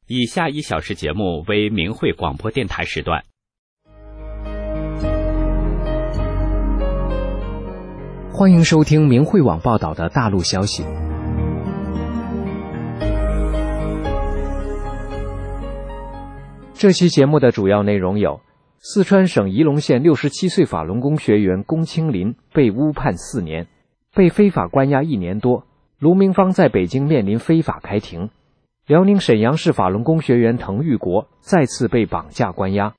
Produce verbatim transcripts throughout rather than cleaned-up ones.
以下一小时节目为明慧广播电台时段。 欢迎收听明慧网报道的大陆消息。这期节目的主要内容有：四川省仪陇县六十七岁法轮功学员龚清林被诬判四年，被非法关押一年多，卢明芳在北京面临非法开庭。辽宁沈阳市法轮功学员滕玉国再次被绑架关押。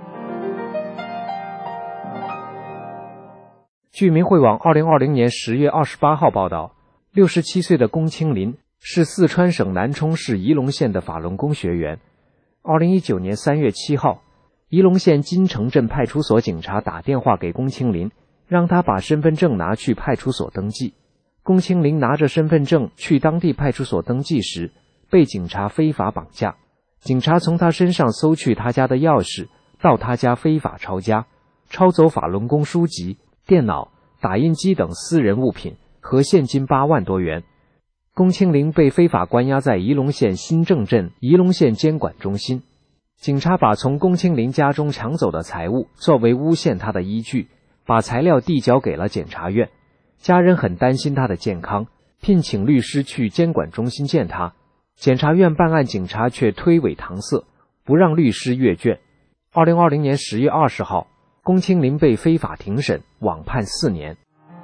据明慧网二零二零年十月二十八号报道，六十七岁的龚清林是四川省南充市仪陇县的法轮功学员。二零一九年三月七号，仪陇县金城镇派出所警察打电话给龚清林，让他把身份证拿去派出所登记。龚清林拿着身份证去当地派出所登记时，被警察非法绑架。警察从他身上搜去他家的钥匙，到他家非法抄家，抄走法轮功书籍、电脑、打印机等私人物品和现金八万多元。龚清林被非法关押在仪陇县新郑镇仪陇县监管中心。警察把从龚清林家中抢走的财物作为诬陷他的依据，把材料递交给了检察院。家人很担心他的健康，聘请律师去监管中心见他。检察院办案警察却推诿搪塞，不让律师阅卷。二零二零年十月二十号，龚清林被非法庭审，网判四年。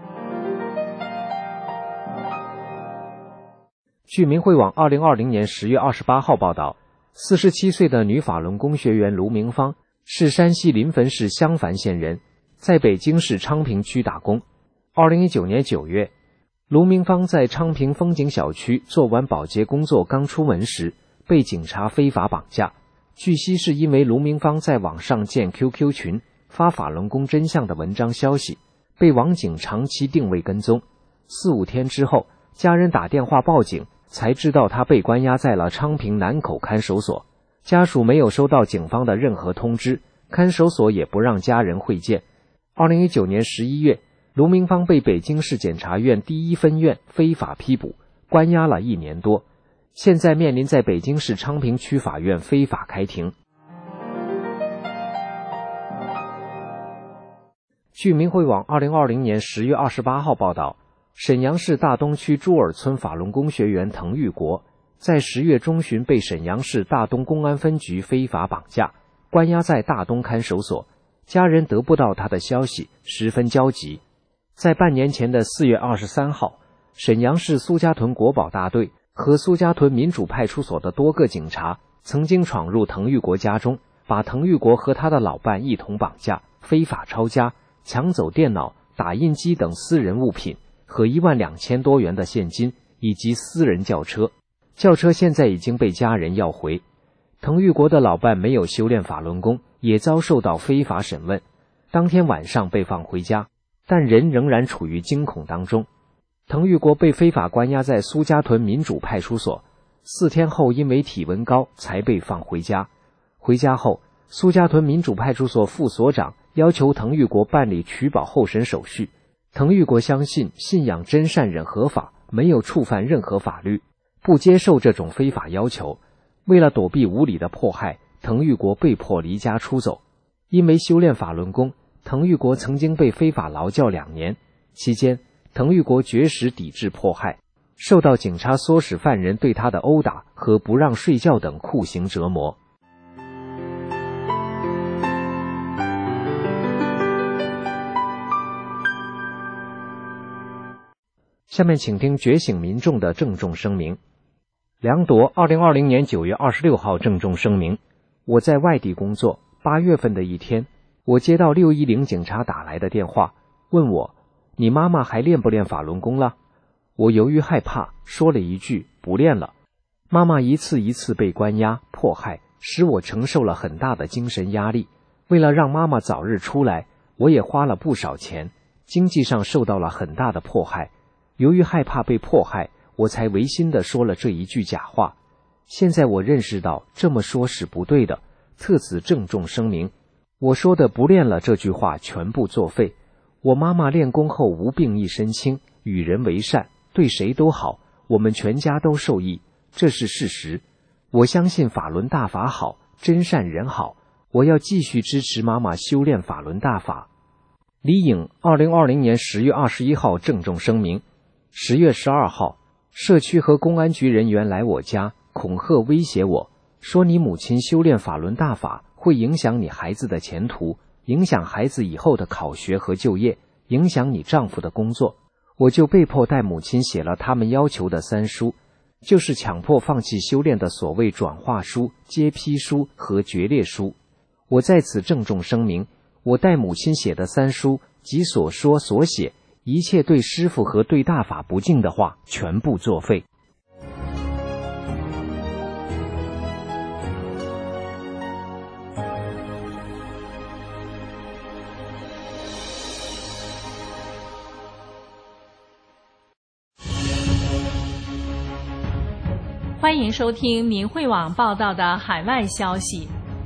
据明慧网二零二零年十月二十八号报道，四十七岁的女法轮功学员卢明芳是山西临汾市襄樊县人，在北京市昌平区打工。二零一九年九月，卢明芳在昌平风景小区做完保洁工作刚出门时，被警察非法绑架。据悉是因为卢明芳在网上建 Q Q 群发法轮功真相的文章消息，被网警长期定位跟踪。四五天之后，家人打电话报警，才知道他被关押在了昌平南口看守所。家属没有收到警方的任何通知，看守所也不让家人会见。二零一九年十一月，卢明芳被北京市检察院第一分院非法批捕，关押了一年多，现在面临在北京市昌平区法院非法开庭。据明慧网二零二零年十月二十八号报道，沈阳市大东区朱尔村法轮功学员滕玉国在十月中旬被沈阳市大东公安分局非法绑架，关押在大东看守所。家人得不到他的消息，十分焦急。在半年前的四月二十三号，沈阳市苏家屯国保大队和苏家屯民主派出所的多个警察曾经闯入滕玉国家中，把滕玉国和他的老伴一同绑架，非法抄家，抢走电脑、打印机等私人物品和一万两千多元的现金以及私人轿车。轿车现在已经被家人要回。滕玉国的老伴没有修炼法轮功，也遭受到非法审问，当天晚上被放回家，但人仍然处于惊恐当中。滕玉国被非法关押在苏家屯民主派出所，四天后因为体温高才被放回家。回家后，苏家屯民主派出所副所长要求滕玉国办理取保候审手续。滕玉国相信信仰真善忍合法，没有触犯任何法律，不接受这种非法要求。为了躲避无理的迫害，滕玉国被迫离家出走。因为修炼法轮功，滕玉国曾经被非法劳教两年，期间滕玉国绝食抵制迫害，受到警察唆使犯人对他的殴打和不让睡觉等酷刑折磨。下面请听觉醒民众的郑重声明。梁铎二零二零年九月二十六号郑重声明：我在外地工作，八月份的一天，我接到六一零警察打来的电话，问我你妈妈还练不练法轮功了？我由于害怕，说了一句不练了。妈妈一次一次被关押迫害，使我承受了很大的精神压力。为了让妈妈早日出来，我也花了不少钱，经济上受到了很大的迫害。由于害怕被迫害，我才违心地说了这一句假话。现在我认识到这么说是不对的，特此郑重声明，我说的不练了这句话全部作废。我妈妈练功后无病一身轻，与人为善，对谁都好，我们全家都受益，这是事实。 我相信法轮大法好，真善人好，我要继续支持妈妈修炼法轮大法。李颖二零二零年十月二十一号郑重声明，十月十二号，社区和公安局人员来我家恐吓威胁我，说你母亲修炼法轮大法会影响你孩子的前途，影响孩子以后的考学和就业，影响你丈夫的工作。我就被迫带母亲写了他们要求的三书，就是强迫放弃修炼的所谓转化书、揭批书和决裂书。我在此郑重声明，我带母亲写的三书及所说所写一切对师父和对大法不敬的话，全部作废。 欢迎收听明慧网报道的海外消息。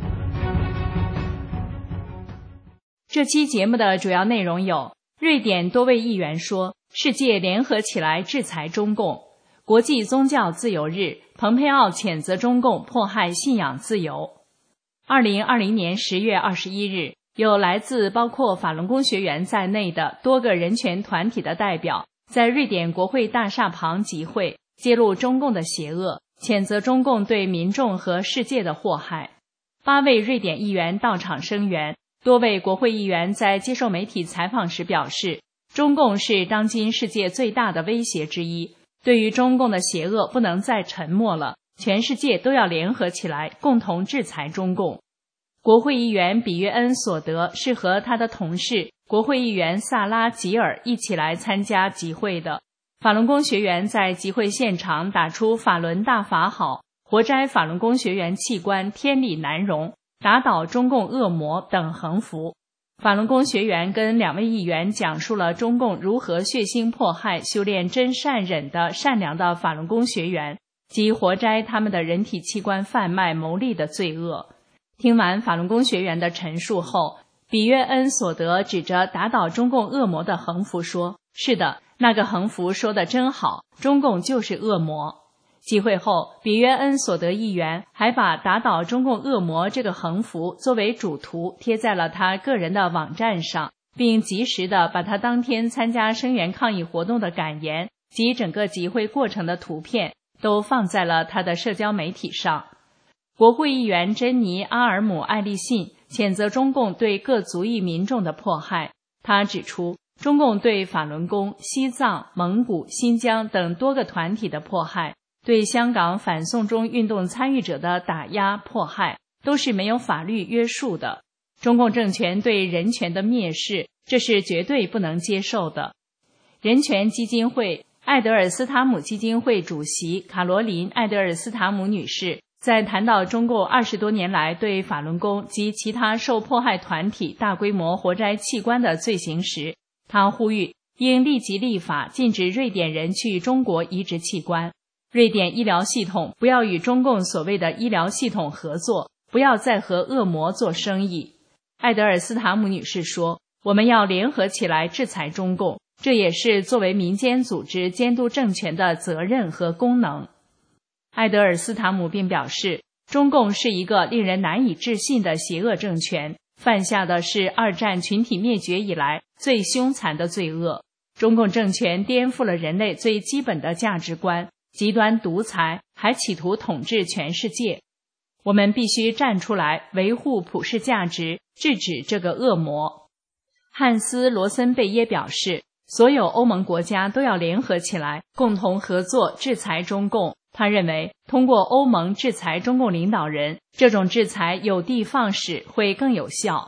这期节目的主要内容有：瑞典多位议员说，世界联合起来制裁中共；国际宗教自由日，蓬佩奥谴责中共迫害信仰自由。二零二零年十月二十一日，有来自包括法轮功学员在内的多个人权团体的代表，在瑞典国会大厦旁集会，揭露中共的邪恶，谴责中共对民众和世界的祸害。八位瑞典议员到场声援，多位国会议员在接受媒体采访时表示，中共是当今世界最大的威胁之一，对于中共的邪恶不能再沉默了，全世界都要联合起来，共同制裁中共。国会议员比约恩索德是和他的同事国会议员萨拉吉尔一起来参加集会的。法轮功学员在集会现场打出法轮大法好，活摘法轮功学员器官天理难容，打倒中共恶魔等横幅。法轮功学员跟两位议员讲述了中共如何血腥迫害修炼真善忍的善良的法轮功学员，及活摘他们的人体器官贩卖牟利的罪恶。听完法轮功学员的陈述后，比约恩索德指着打倒中共恶魔的横幅说，是的，那个横幅说得真好，中共就是恶魔。集会后，比约恩索德议员还把打倒中共恶魔这个横幅作为主图贴在了他个人的网站上，并及时地把他当天参加声援抗议活动的感言及整个集会过程的图片都放在了他的社交媒体上。国会议员珍妮·阿尔姆·艾利信谴责中共对各族裔民众的迫害。他指出，中共对法轮功、西藏、蒙古、新疆等多个团体的迫害，对香港反送中运动参与者的打压迫害，都是没有法律约束的。中共政权对人权的蔑视，这是绝对不能接受的。人权基金会艾德尔斯塔姆基金会主席卡罗琳·艾德尔斯塔姆女士在谈到中共二十多年来对法轮功及其他受迫害团体大规模活摘器官的罪行时，他呼吁应立即立法禁止瑞典人去中国移植器官，瑞典医疗系统不要与中共所谓的医疗系统合作，不要再和恶魔做生意。艾德尔斯塔姆女士说，我们要联合起来制裁中共，这也是作为民间组织监督政权的责任和功能。艾德尔斯塔姆并表示，中共是一个令人难以置信的邪恶政权，犯下的是二战群体灭绝以来最凶残的罪恶。中共政权颠覆了人类最基本的价值观，极端独裁，还企图统治全世界。我们必须站出来维护普世价值，制止这个恶魔。汉斯·罗森贝耶表示，所有欧盟国家都要联合起来，共同合作制裁中共。他认为，通过欧盟制裁中共领导人，这种制裁有的放矢，会更有效。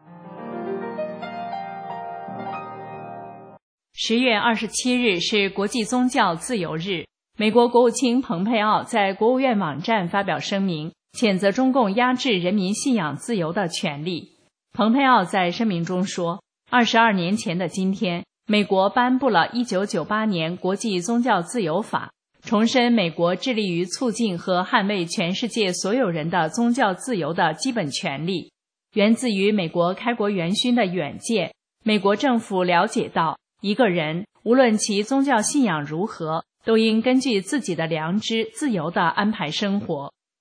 十月二十七日是国际宗教自由日，美国国务卿蓬佩奥在国务院网站发表声明，谴责中共压制人民信仰自由的权利。蓬佩奥在声明中说，二十二年前的今天，美国颁布了一九九八年国际宗教自由法，重申美国致力于促进和捍卫全世界所有人的宗教自由的基本权利。源自于美国开国元勋的远见，美国政府了解到，一个人无论其宗教信仰如何，都应根据自己的良知自由地安排生活。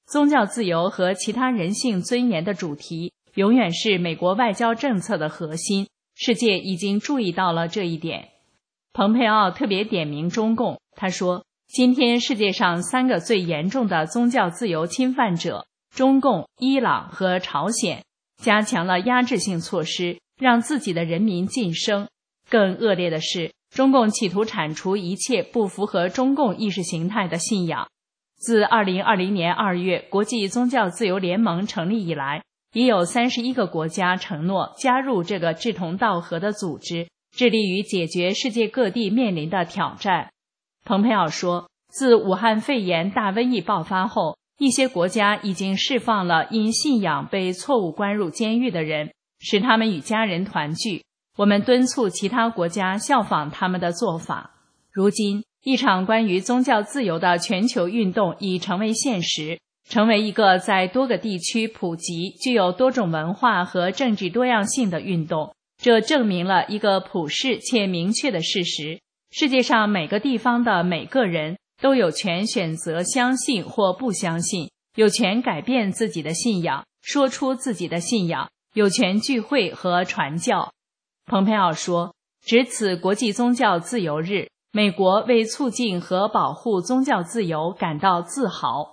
宗教自由和其他人性尊严的主题永远是美国外交政策的核心，世界已经注意到了这一点。蓬佩奥特别点名中共，他说，今天世界上三个最严重的宗教自由侵犯者，中共、伊朗和朝鲜，加强了压制性措施，让自己的人民晋升。更恶劣的是，中共企图铲除一切不符合中共意识形态的信仰。自二零二零年二月国际宗教自由联盟成立以来，已有三十一个国家承诺加入这个志同道合的组织，致力于解决世界各地面临的挑战。蓬佩奥说，自武汉肺炎大瘟疫爆发后，一些国家已经释放了因信仰被错误关入监狱的人，使他们与家人团聚。我们敦促其他国家效仿他们的做法。如今，一场关于宗教自由的全球运动已成为现实，成为一个在多个地区普及、具有多种文化和政治多样性的运动。这证明了一个普世且明确的事实：世界上每个地方的每个人都有权选择相信或不相信，有权改变自己的信仰，说出自己的信仰，有权聚会和传教。蓬佩奥说，值此国际宗教自由日，美国为促进和保护宗教自由感到自豪。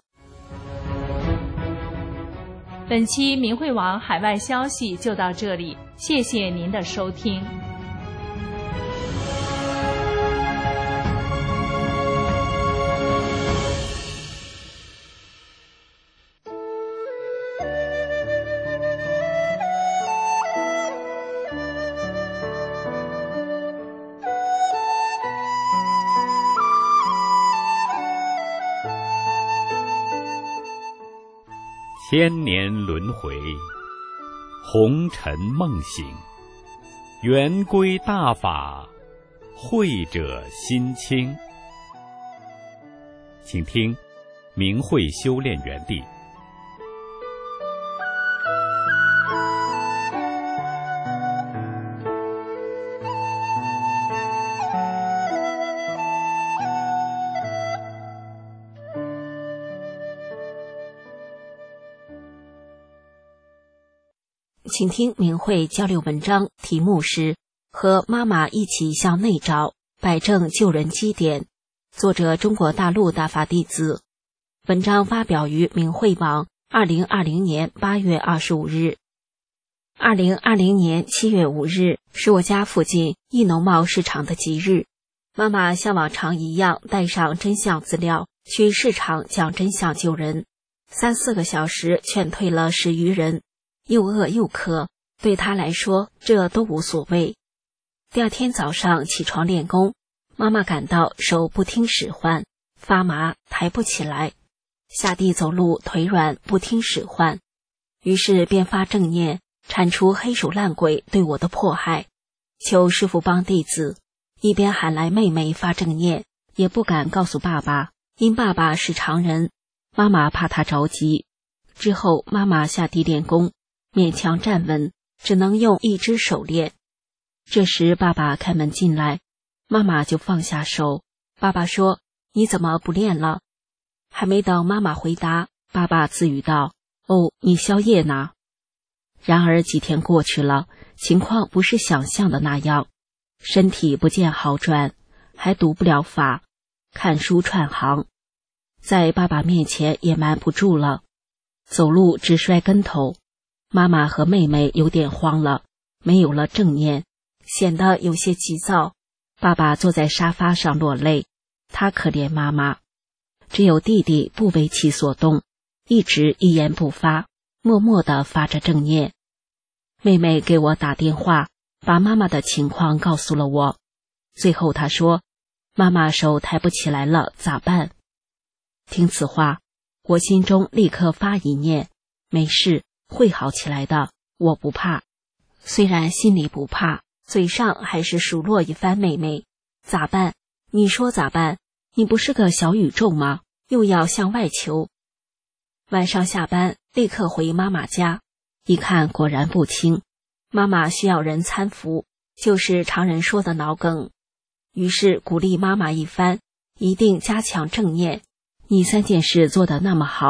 本期明慧网海外消息就到这里，谢谢您的收听。 千年轮回，红尘梦醒，圆规大法，慧者心清。请听明慧修炼园地。 请听明慧交流文章，题目是和妈妈一起向内找，摆正救人基点。作者中国大陆大法弟子。文章发表于明慧网二零二零年八月二十五日。二零二零年七月五日是我家附近一农贸市场的吉日。妈妈像往常一样带上真相资料去市场讲真相救人，三四个小时劝退了十余人。又饿又渴，对他来说这都无所谓。第二天早上起床练功，妈妈感到手不听使唤，发麻，抬不起来，下地走路腿软，不听使唤，于是便发正念，铲除黑手烂鬼对我的迫害，求师父帮弟子。一边喊来妹妹发正念，也不敢告诉爸爸，因爸爸是常人，妈妈怕他着急。之后妈妈下地练功，勉强站稳，只能用一只手练。这时爸爸开门进来，妈妈就放下手。爸爸说：“你怎么不练了？”还没等妈妈回答，爸爸自语道：“哦，你宵夜呢？”然而几天过去了，情况不是想象的那样，身体不见好转，还读不了法，看书串行，在爸爸面前也瞒不住了，走路直摔跟头。妈妈和妹妹有点慌了，没有了正念，显得有些急躁。爸爸坐在沙发上落泪，他可怜妈妈。只有弟弟不为其所动，一直一言不发，默默地发着正念。妹妹给我打电话，把妈妈的情况告诉了我。最后她说：“妈妈手抬不起来了，咋办？”听此话，我心中立刻发一念：没事，会好起来的，我不怕。虽然心里不怕，嘴上还是数落一番妹妹。咋办？你说咋办？你不是个小宇宙吗？又要向外求。晚上下班，立刻回妈妈家，一看果然不轻，妈妈需要人搀扶，就是常人说的脑梗。于是鼓励妈妈一番，一定加强正念。你三件事做得那么好，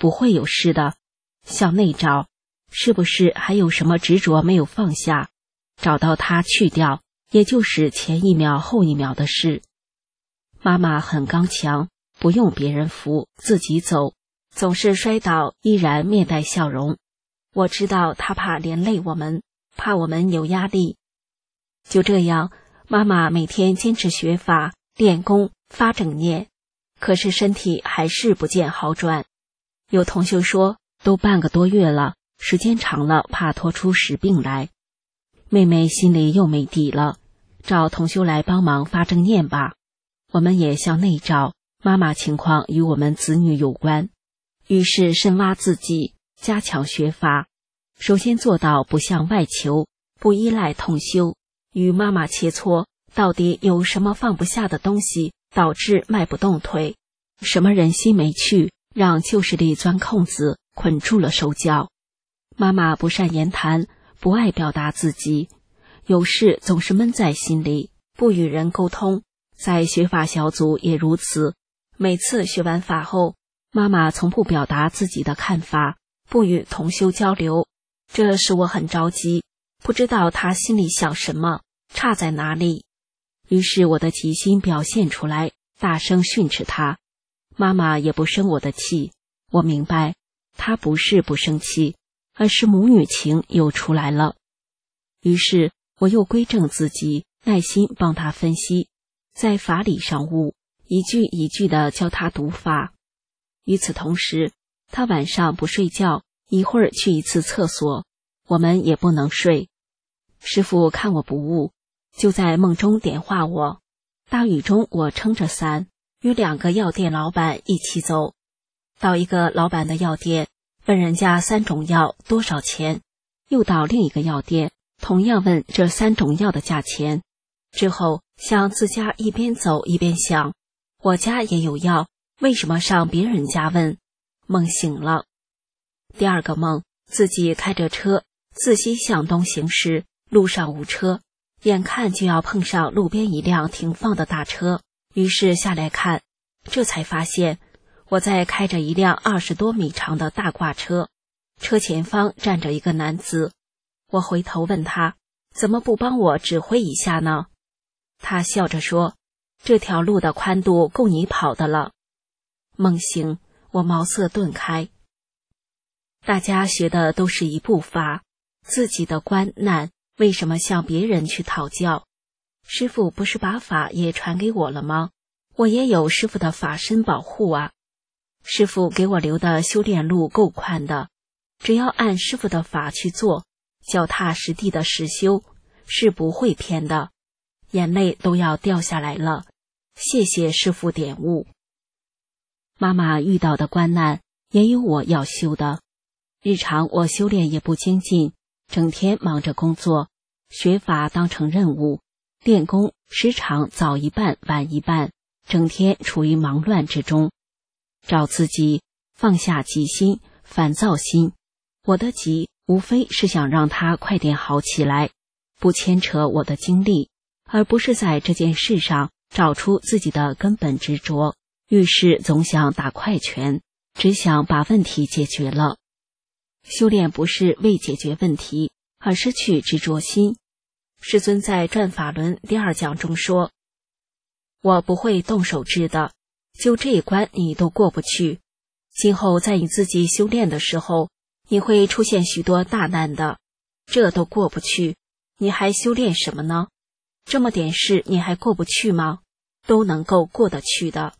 不会有事的。向内找，是不是还有什么执着没有放下？找到它去掉，也就是前一秒后一秒的事。妈妈很刚强，不用别人扶，自己走，总是摔倒依然面带笑容。我知道她怕连累我们，怕我们有压力。就这样，妈妈每天坚持学法、练功、发正念，可是身体还是不见好转。有同学说，都半个多月了，时间长了怕拖出实病来。妹妹心里又没底了，找同修来帮忙发正念吧。我们也向内找，妈妈情况与我们子女有关，于是深挖自己，加强学法。首先做到不向外求，不依赖同修，与妈妈切磋，到底有什么放不下的东西导致迈不动腿，什么人心没去，让旧势力钻空子，捆住了手脚。妈妈不善言谈，不爱表达自己，有事总是闷在心里，不与人沟通。在学法小组也如此，每次学完法后，妈妈从不表达自己的看法，不与同修交流，这使我很着急，不知道她心里想什么，差在哪里。于是我的急心表现出来，大声训斥她。妈妈也不生我的气，我明白，她不是不生气，而是母女情又出来了。于是我又归正自己，耐心帮她分析，在法理上悟，一句一句地教她读法。与此同时，她晚上不睡觉，一会儿去一次厕所，我们也不能睡。师父看我不悟，就在梦中点化我。大雨中我撑着伞，与两个药店老板一起走，到一个老板的药店，问人家三种药多少钱，又到另一个药店，同样问这三种药的价钱。之后向自家一边走一边想，我家也有药，为什么上别人家问？梦醒了。第二个梦，自己开着车自西向东行驶，路上无车，眼看就要碰上路边一辆停放的大车，于是下来看，这才发现我在开着一辆二十多米长的大挂车，车前方站着一个男子。我回头问他，怎么不帮我指挥一下呢？他笑着说，这条路的宽度够你跑的了。梦醒，我茅塞顿开。大家学的都是一部法，自己的关难为什么向别人去讨教？师父不是把法也传给我了吗？我也有师父的法身保护啊。师父给我留的修炼路够宽的，只要按师父的法去做，脚踏实地的实修，是不会偏的。眼泪都要掉下来了，谢谢师父点悟。妈妈遇到的关难也有我要修的，日常我修炼也不精进，整天忙着工作，学法当成任务，练功时常早一半晚一半，整天处于忙乱之中。找自己，放下急心、烦躁心，我的急无非是想让它快点好起来，不牵扯我的精力，而不是在这件事上找出自己的根本执着，遇事总想打快拳，只想把问题解决了。修炼不是为解决问题，而是去执着心。师尊在转法轮第二讲中说，我不会动手治的，就这一关你都过不去，今后在你自己修炼的时候，你会出现许多大难的，这都过不去，你还修炼什么呢？这么点事你还过不去吗？都能够过得去的。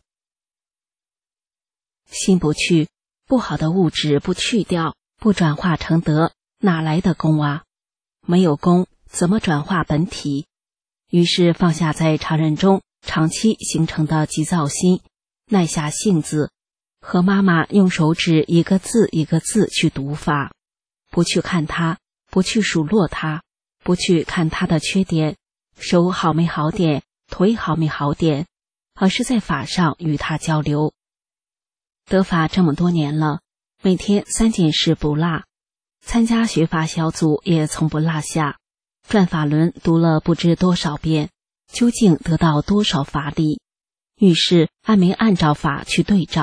心不去，不好的物质不去掉，不转化成德，哪来的功啊？没有功，怎么转化本体？于是放下在常人中长期形成的急躁心，耐下性子，和妈妈用手指一个字一个字去读法，不去看它，不去数落它，不去看它的缺点，手好没好点，腿好没好点，而是在法上与它交流。得法这么多年了，每天三件事不落，参加学法小组也从不落下，转法轮读了不知多少遍，究竟得到多少法理？于是按没按照法去对照，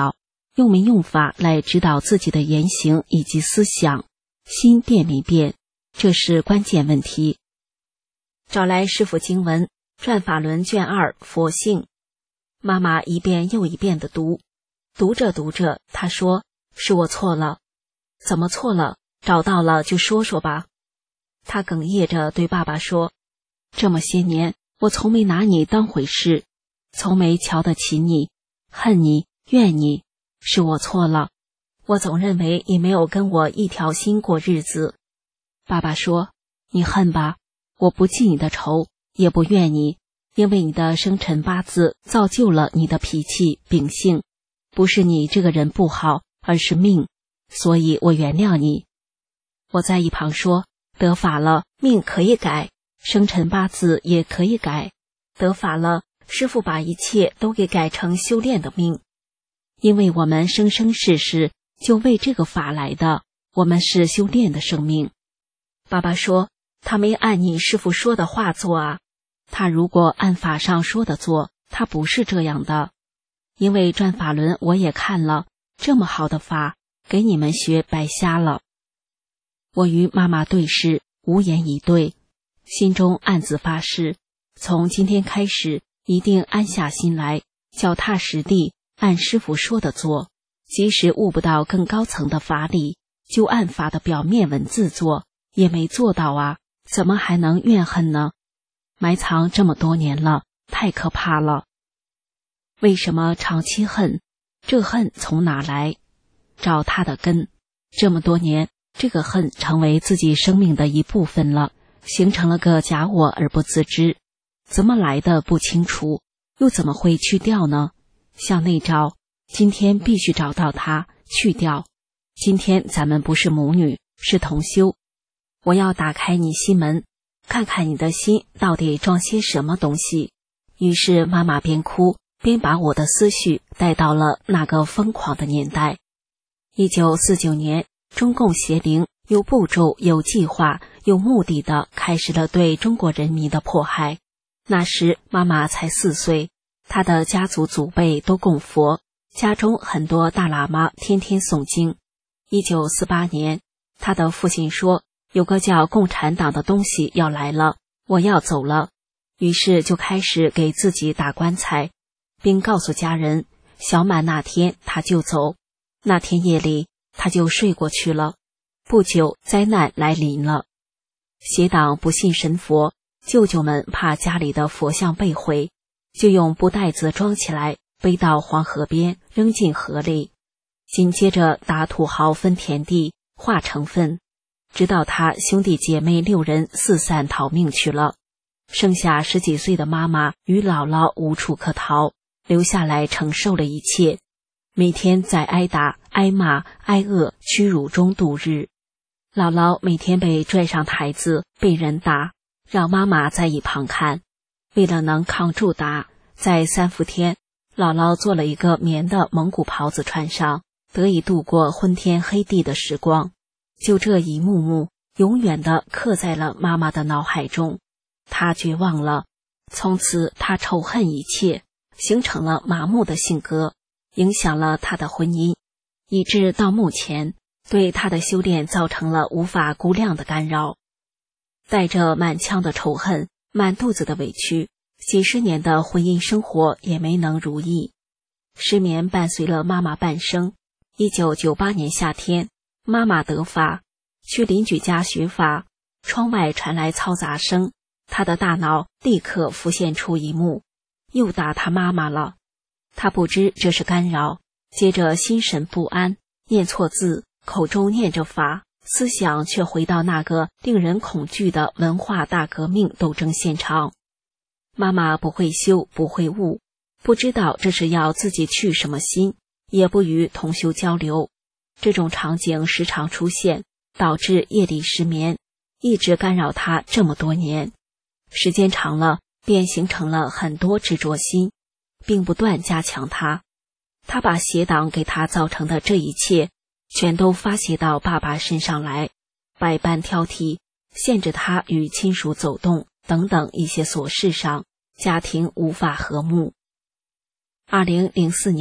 用没用法来指导自己的言行以及思想，心变没变，这是关键问题。找来师父经文，转法轮卷二佛性，妈妈一遍又一遍地读，读着读着，她说：“是我错了。”怎么错了？找到了就说说吧。她哽咽着对爸爸说：“这么些年，我从没拿你当回事，从没瞧得起你，恨你，怨你，是我错了。我总认为你没有跟我一条心过日子。”爸爸说：“你恨吧，我不记你的仇，也不怨你，因为你的生辰八字造就了你的脾气秉性，不是你这个人不好，而是命，所以我原谅你。”我在一旁说：“得法了，命可以改，生辰八字也可以改，得法了，师父把一切都给改成修炼的命，因为我们生生世世就为这个法来的，我们是修炼的生命。”爸爸说：“他没按你师父说的话做啊，他如果按法上说的做，他不是这样的。因为转法轮我也看了，这么好的法，给你们学白瞎了。”我与妈妈对视，无言以对，心中暗自发誓，从今天开始一定安下心来，脚踏实地，按师父说的做，即使悟不到更高层的法理，就按法的表面文字做，也没做到啊，怎么还能怨恨呢？埋藏这么多年了，太可怕了。为什么长期恨？这恨从哪来？找它的根。这么多年，这个恨成为自己生命的一部分了，形成了个假我而不自知。怎么来的不清楚，又怎么会去掉呢？向内找，今天必须找到它，去掉。今天咱们不是母女，是同修。我要打开你心门，看看你的心到底装些什么东西。于是妈妈边哭边把我的思绪带到了那个疯狂的年代。一九四九年，中共邪灵有步骤、有计划、有目的的开始了对中国人民的迫害。那时妈妈才四岁，她的家族祖辈都供佛，家中很多大喇嘛天天诵经。一九四八年，她的父亲说，有个叫共产党的东西要来了，我要走了。于是就开始给自己打棺材，并告诉家人，小满那天他就走。那天夜里他就睡过去了。不久灾难来临了，邪党不信神佛，舅舅们怕家里的佛像被毁，就用布袋子装起来，背到黄河边扔进河里，紧接着打土豪分田地，化成粪，直到他兄弟姐妹六人四散逃命去了。剩下十几岁的妈妈与姥姥无处可逃，留下来承受了一切，每天在挨打、挨骂、挨饿、屈辱中度日。姥姥每天被拽上台子，被人打，让妈妈在一旁看。为了能扛住打，在三伏天，姥姥做了一个棉的蒙古袍子穿上，得以度过昏天黑地的时光。就这一幕幕，永远地刻在了妈妈的脑海中。她绝望了，从此她仇恨一切，形成了麻木的性格，影响了她的婚姻，以致到目前对她的修炼造成了无法估量的干扰。带着满腔的仇恨，满肚子的委屈，几十年的婚姻生活也没能如意。失眠伴随了妈妈半生。一九九八年夏天，妈妈得法，去邻居家学法，窗外传来嘈杂声，她的大脑立刻浮现出一幕，又打她妈妈了。她不知这是干扰，接着心神不安，念错字，口中念着法，思想却回到那个令人恐惧的文化大革命斗争现场。妈妈不会修，不会悟，不知道这是要自己去什么心，也不与同修交流。这种场景时常出现，导致夜里失眠，一直干扰她这么多年。时间长了，便形成了很多执着心，并不断加强她。她把邪党给她造成的这一切，全都发泄到爸爸身上来，百般挑剔，限制她与亲属走动等等一些琐事上，家庭无法和睦。二零零四年，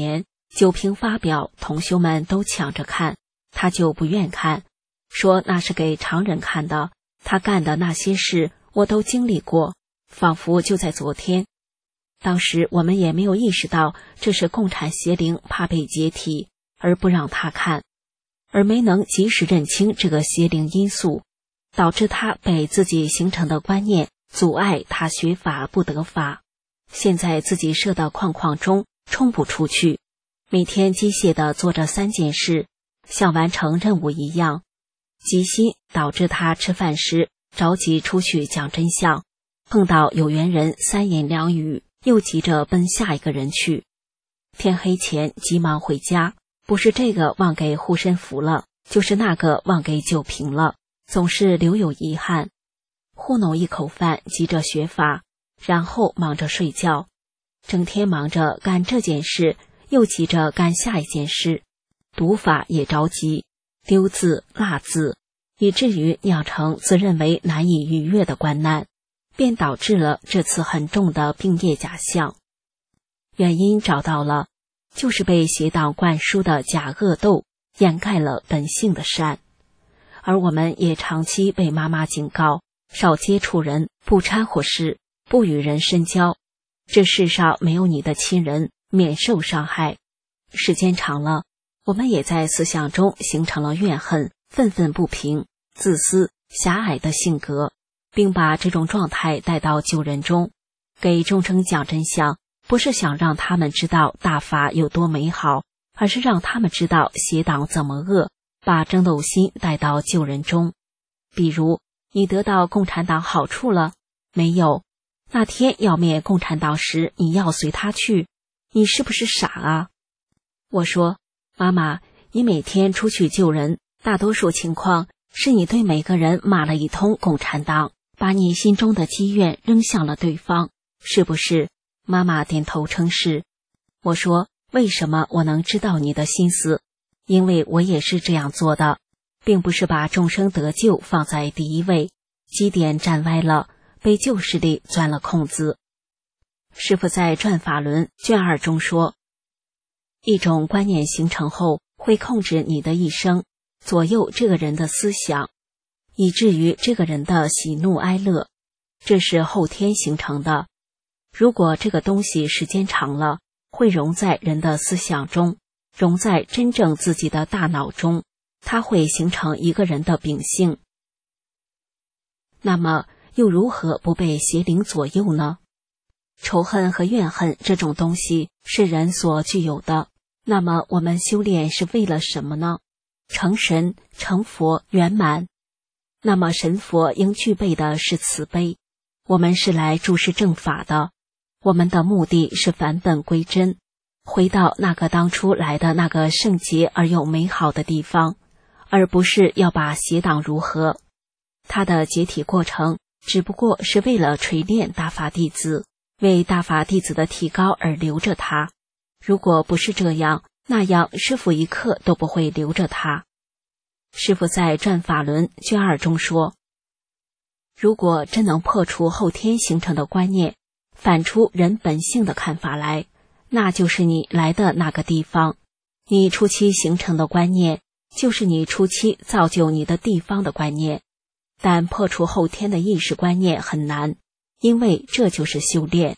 酒瓶发表，同修们都抢着看，他就不愿看，说那是给常人看的，他干的那些事我都经历过，仿佛就在昨天。当时我们也没有意识到这是共产邪灵怕被解体而不让他看，而没能及时认清这个邪灵因素，导致他被自己形成的观念阻碍他学法不得法，现在自己设的框框中冲不出去，每天机械地做着三件事，像完成任务一样，急心导致他吃饭时着急出去讲真相，碰到有缘人三言两语又急着奔下一个人去，天黑前急忙回家，不是这个忘给护身符了，就是那个忘给酒瓶了，总是留有遗憾，糊弄一口饭急着学法，然后忙着睡觉，整天忙着干这件事，又急着干下一件事，读法也着急，丢字落字，以至于酿成自认为难以逾越的关难，便导致了这次很重的病业假象。原因找到了，就是被邪党灌输的假恶斗掩盖了本性的善。而我们也长期被妈妈警告，少接触人，不掺和事，不与人深交，这世上没有你的亲人，免受伤害。时间长了，我们也在思想中形成了怨恨、愤愤不平、自私、狭隘的性格，并把这种状态带到救人中。给众生讲真相，不是想让他们知道大法有多美好，而是让他们知道邪党怎么恶，把争斗心带到救人中。比如，你得到共产党好处了没有？那天要灭共产党时，你要随他去，你是不是傻啊？我说，妈妈，你每天出去救人，大多数情况是你对每个人骂了一通共产党，把你心中的积怨扔向了对方，是不是？妈妈点头称是。我说，为什么我能知道你的心思？因为我也是这样做的，并不是把众生得救放在第一位，基点站歪了，被旧势力钻了空子。师父在《转法轮》卷二中说，一种观念形成后，会控制你的一生，左右这个人的思想，以至于这个人的喜怒哀乐，这是后天形成的。如果这个东西时间长了，会融在人的思想中，融在真正自己的大脑中，它会形成一个人的秉性。那么又如何不被邪灵左右呢？仇恨和怨恨这种东西是人所具有的，那么我们修炼是为了什么呢？成神、成佛、圆满。那么神佛应具备的是慈悲，我们是来注释正法的，我们的目的是返本归真，回到那个当初来的那个圣洁而又美好的地方，而不是要把邪党如何。它的解体过程只不过是为了锤炼大法弟子，为大法弟子的提高而留着他。如果不是这样，那样师父一刻都不会留着他。师父在《转法轮》卷二中说，如果真能破除后天形成的观念，反出人本性的看法来，那就是你来的那个地方。你初期形成的观念，就是你初期造就你的地方的观念。但破除后天的意识观念很难，因为这就是修炼。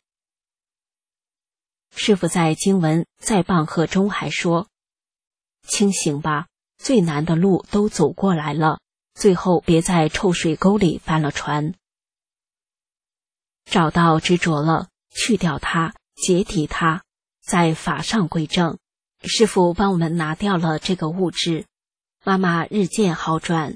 师父在经文在棒喝中还说，清醒吧，最难的路都走过来了，最后别在臭水沟里翻了船。找到执着了，去掉它，解体它，在法上归正。师父帮我们拿掉了这个物质，妈妈日渐好转。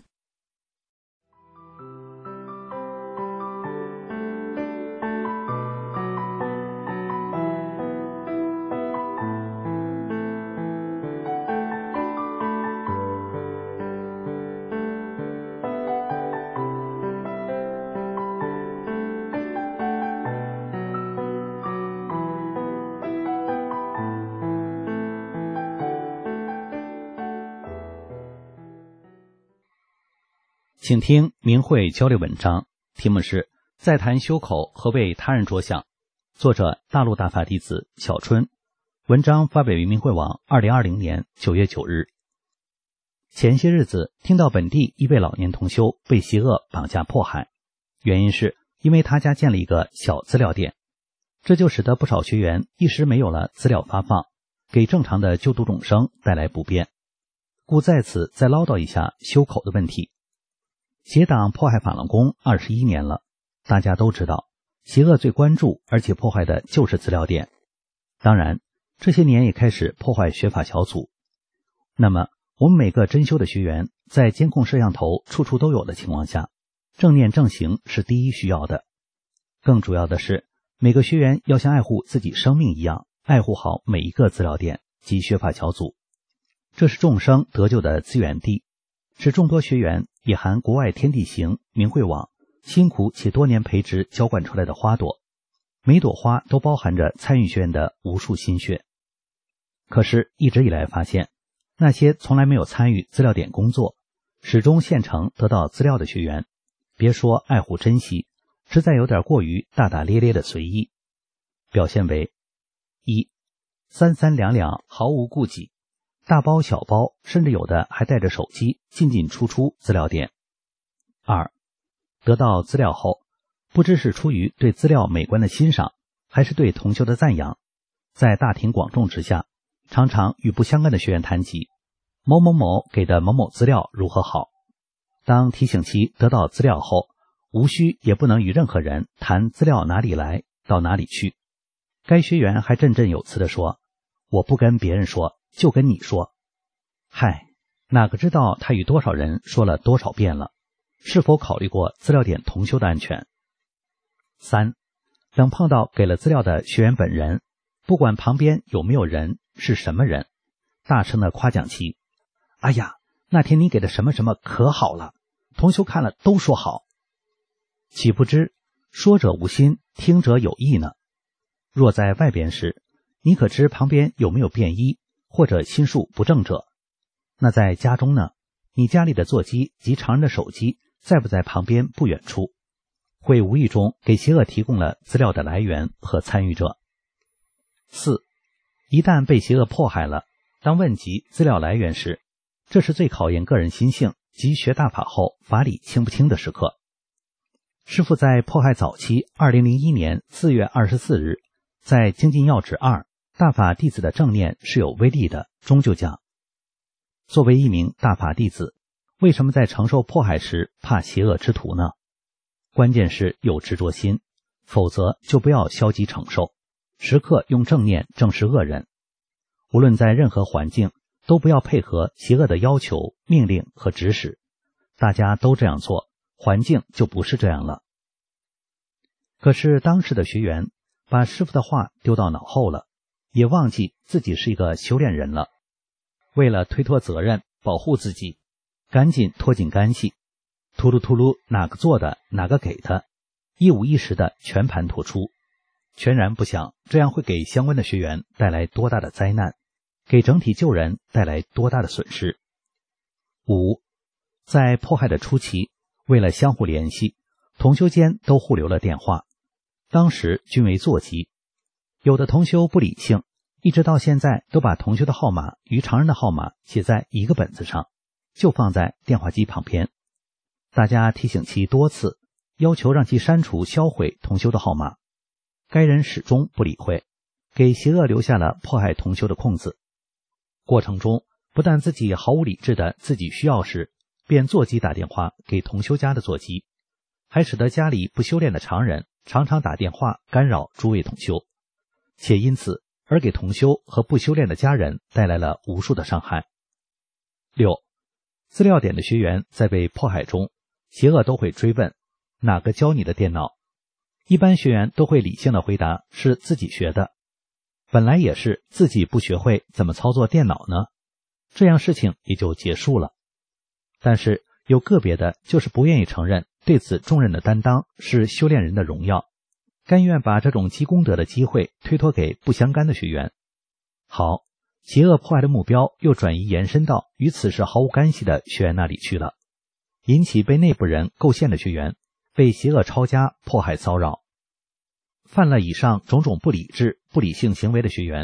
请听明慧交流文章，题目是再谈修口和为他人着想，作者大陆大法弟子小春， 文章发表于明慧网二零二零年九月九日。前些日子听到本地一位老年同修被邪恶绑架迫害，原因是因为他家建了一个小资料店，这就使得不少学员一时没有了资料发放，给正常的就读众生带来不便。故在此再唠叨一下修口的问题。邪党迫害法轮功二十一年了，大家都知道，邪恶最关注而且破坏的就是资料店。当然，这些年也开始破坏学法小组。那么，我们每个真修的学员，在监控摄像头处处都有的情况下，正念正行是第一需要的。更主要的是，每个学员要像爱护自己生命一样，爱护好每一个资料店及学法小组。这是众生得救的资源地，是众多学员也含国外天地行、明慧网辛苦且多年培植浇灌出来的花朵，每朵花都包含着参与学员的无数心血。可是一直以来发现，那些从来没有参与资料点工作，始终现成得到资料的学员，别说爱护珍惜，实在有点过于大大咧咧的随意。表现为：一、三三两两毫无顾忌，大包小包，甚至有的还带着手机进进出出资料点。二、得到资料后，不知是出于对资料美观的欣赏，还是对同修的赞扬，在大庭广众之下，常常与不相干的学员谈及某某某给的某某资料如何好。当提醒其得到资料后，无需也不能与任何人谈资料哪里来到哪里去。该学员还振振有词地说：“我不跟别人说，就跟你说。”嗨，哪个知道他与多少人说了多少遍了？是否考虑过资料点同修的安全？三、等碰到给了资料的学员本人，不管旁边有没有人，是什么人，大声的夸奖其：“哎呀，那天你给的什么什么可好了，同修看了都说好。”岂不知说者无心，听者有意呢？若在外边时，你可知旁边有没有便衣或者心术不正者？那在家中呢？你家里的座机及常人的手机在不在旁边不远处？会无意中给邪恶提供了资料的来源和参与者。四、一旦被邪恶迫害了，当问及资料来源时，这是最考验个人心性及学大法后法理清不清的时刻。师父在迫害早期二零零一年四月二十四日，在精进要旨二大法弟子的正念是有威力的中就讲，作为一名大法弟子，为什么在承受迫害时怕邪恶之徒呢？关键是有执着心，否则就不要消极承受，时刻用正念正视恶人。无论在任何环境，都不要配合邪恶的要求、命令和指使。大家都这样做，环境就不是这样了。可是当时的学员把师父的话丢到脑后了，也忘记自己是一个修炼人了。为了推脱责任，保护自己，赶紧拖紧干系，秃噜秃噜哪个做的哪个给他，一五一十的全盘托出，全然不想这样会给相关的学员带来多大的灾难，给整体救人带来多大的损失。五、在迫害的初期，为了相互联系，同修间都互留了电话，当时均为座机。有的同修不理性，一直到现在都把同修的号码与常人的号码写在一个本子上，就放在电话机旁边。大家提醒其多次，要求让其删除销毁同修的号码，该人始终不理会，给邪恶留下了迫害同修的空子。过程中不但自己毫无理智的自己需要时便座机打电话给同修家的座机，还使得家里不修炼的常人常常打电话干扰诸位同修，且因此而给同修和不修炼的家人带来了无数的伤害。六、资料点的学员在被迫害中，邪恶都会追问哪个教你的电脑，一般学员都会理性的回答是自己学的，本来也是自己不学会怎么操作电脑呢，这样事情也就结束了。但是有个别的就是不愿意承认对此重任的担当是修炼人的荣耀，甘愿把这种积功德的机会推脱给不相干的学员。好，邪恶迫害的目标又转移延伸到与此事毫无干系的学员那里去了，引起被内部人构陷的学员被邪恶抄家迫害骚扰。犯了以上种种不理智、不理性行为的学员，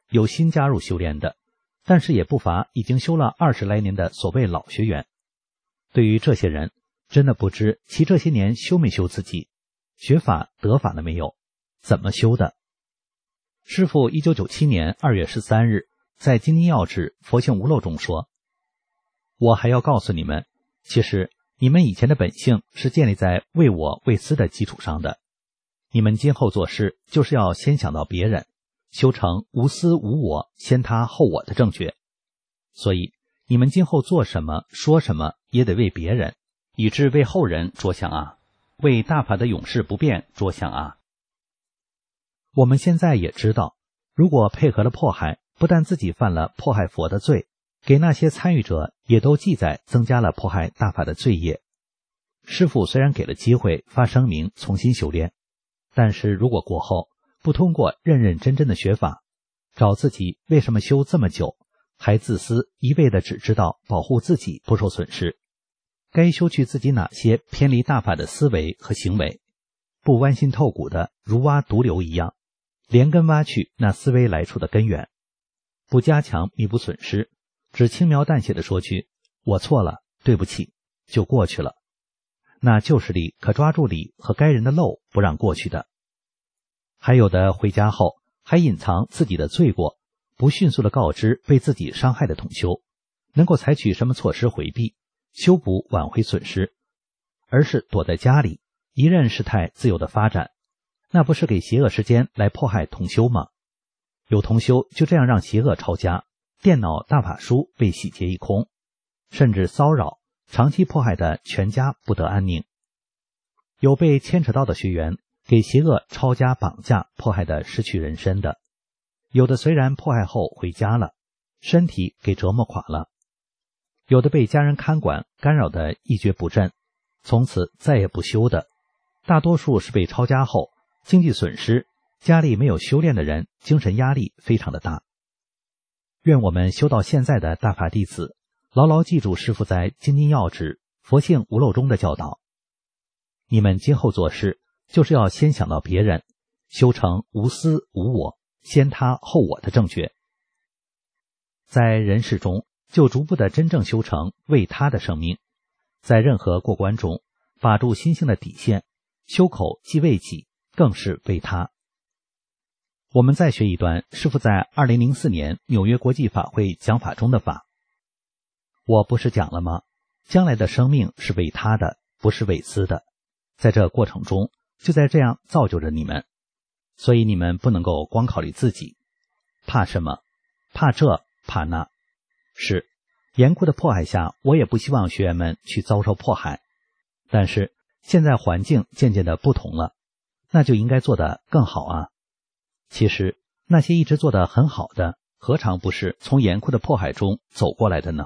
有新加入修炼的，但是也不乏已经修了二十来年的所谓老学员。对于这些人，真的不知其这些年修没修自己，学法得法了没有，怎么修的。师父一九九七年二月十三日在京津要旨佛性无漏中说，我还要告诉你们，其实你们以前的本性是建立在为我为私的基础上的，你们今后做事就是要先想到别人，修成无私无我先他后我的正觉。所以你们今后做什么说什么也得为别人，以致为后人着想啊，为大法的永世不变着想啊。我们现在也知道，如果配合了迫害，不但自己犯了迫害佛的罪，给那些参与者也都记载增加了迫害大法的罪业。师父虽然给了机会发声明重新修炼，但是如果过后不通过认认真真的学法，找自己为什么修这么久，还自私一味的只知道保护自己不受损失，该修去自己哪些偏离大法的思维和行为，不剜心透骨的如挖毒瘤一样，连根挖去那思维来处的根源，不加强弥补损失，只轻描淡写的说句我错了对不起就过去了，那就是理可抓住理和该人的漏不让过去的。还有的回家后还隐藏自己的罪过，不迅速的告知被自己伤害的同修，能够采取什么措施回避修补挽回损失，而是躲在家里一任事态自由的发展，那不是给邪恶时间来迫害同修吗？有同修就这样让邪恶抄家，电脑大法书被洗劫一空，甚至骚扰长期迫害的全家不得安宁。有被牵扯到的学员给邪恶抄家绑架迫害的失去人身的，有的虽然迫害后回家了，身体给折磨垮了，有的被家人看管干扰的一蹶不振，从此再也不修的，大多数是被抄家后经济损失，家里没有修炼的人精神压力非常的大。愿我们修到现在的大法弟子牢牢记住师父在京津要旨佛性无漏中的教导，你们今后做事就是要先想到别人，修成无私无我先他后我的正觉，在人世中就逐步的真正修成为他的生命，在任何过关中把住心性的底线，修口既为己更是为他。我们再学一段师父在二零零四年纽约国际法会讲法中的法。我不是讲了吗？将来的生命是为他的，不是为私的，在这过程中就在这样造就着你们，所以你们不能够光考虑自己，怕什么？怕这怕那。是严酷的迫害下，我也不希望学员们去遭受迫害，但是现在环境渐渐的不同了，那就应该做得更好啊。其实那些一直做得很好的，何尝不是从严酷的迫害中走过来的呢？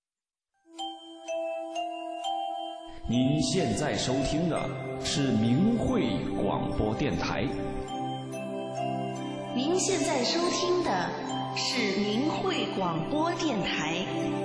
您现在收听的是明慧广播电台。 您现在收听的是明慧广播电台。